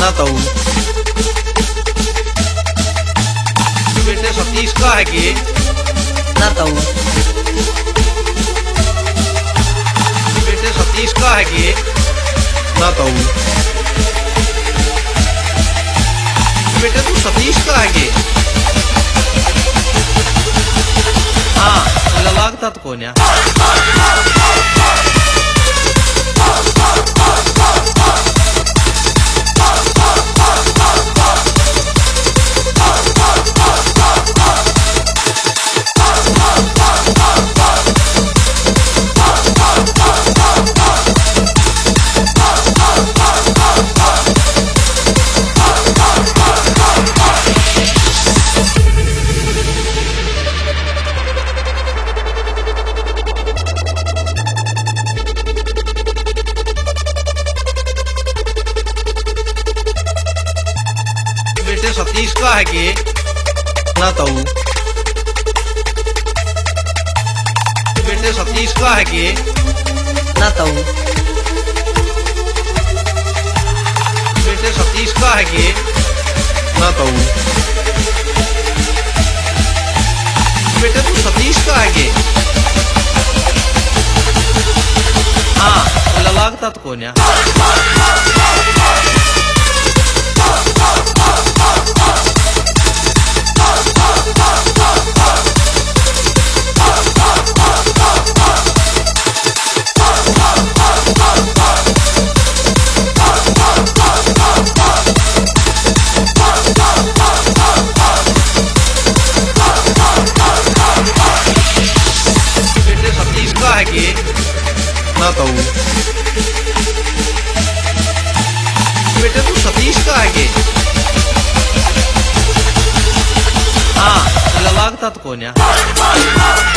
ना ताऊ बेटे सतीश का है कि ना ताऊ बेटे सतीश का है कि ना ताऊ बेटे तू सतीश का है कि हाँ मला लागतात कोण्या बेटे सतीश का है कि ना ताऊ बेटे सतीश का है कि ना ताऊ बेटे सतीश का है कि ना ताऊ बेटे तू सतीश का है कि हाँ मला लागतात कोण्या है कि ना ताऊ बेटे तू सतीश का है कि हाँ मला लागतात कोण्या